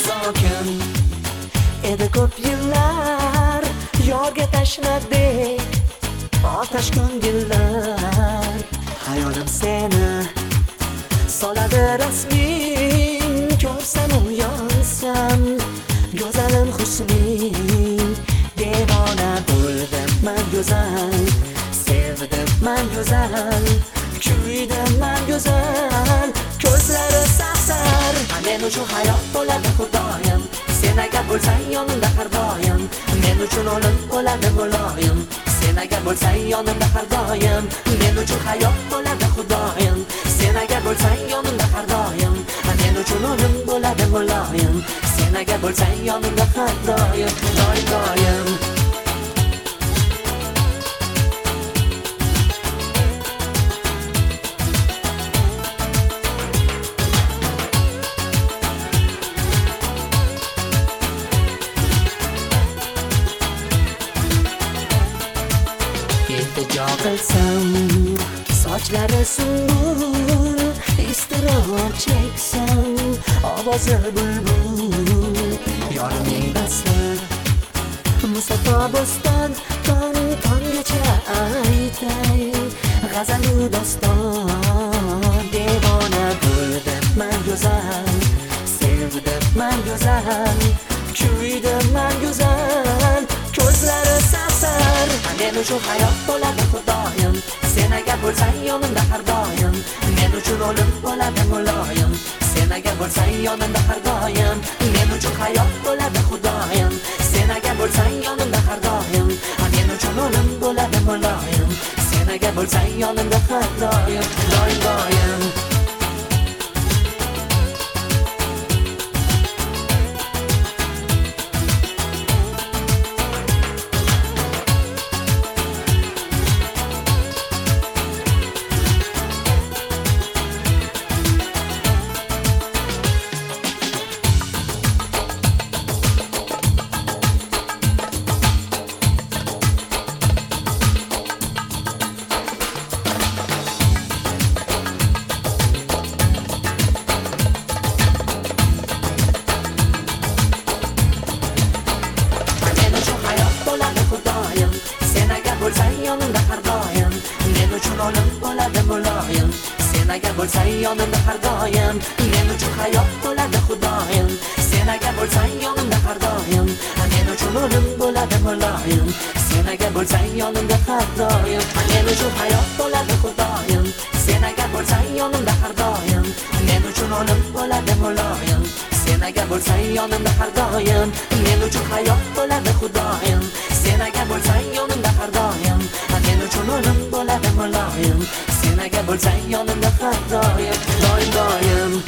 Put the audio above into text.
sokin edi ko'p yillar yorga tashnadek otash ko'ngillar hayolim seni soladi rasming ko'rsam uyansam go'zalim husning devona bo'ldim man go'zal sevdim man go'zal kuydim man go'zal ko'zlari safsar men uchun hayot bo'ladi xudoyim sen agar bo'lsang yonimda har doim men uchun o'lim bo'ladi muloyim sen agar bo'lsang yonimda har doim men uchun hayot bo'ladi xudoyim sen agar bo'lsang yonimda har doim men uchun o'lim bo'ladi muloyim sen agar bo'lsang yonimda har doim doim iltijo qilsam sochlari sumbul iztirob cheksam ovozi bulbul yorimning basir Musaffo bo'ston tonggacha aytay g'azalu doston devona bo'ldim man go'zal sevdim man go'zal kuydim man go'zal ko'zlari safsar men uchun hayot bo'ladi xudoyim sen agar bo'lsang yonimda har doim men uchun o'lim bo'ladi muloyim sen agar bo'lsang yonimda har doim men uchun hayot bo'ladi xudoyim sen agar bo'lsang yonimda har doim men uchun o'lim bo'ladi muloyim sen agar bo'lsang yonimda har doim doim yonimda har doim men uchun o'lim bo'ladi muloyim sen agar bo'lsang yonimda har doim men uchun hayot bo'ladi xudoyim sen agar bo'lsang yonimda har doim men uchun o'lim bo'ladi muloyim sen agar bo'lsang yonimda har doim men uchun hayot bo'ladi xudoyim sen agar bo'lsang yonimda har doim men uchun o'lim bo'ladi muloyim sen agar bo'lsang yonimda har doim men uchun hayot bo'ladi xudoyim sen agar bo'lsang yonimda har doim men uchun o'lim bo'ladi muloyim sen agar bo'lsang yonimda har doim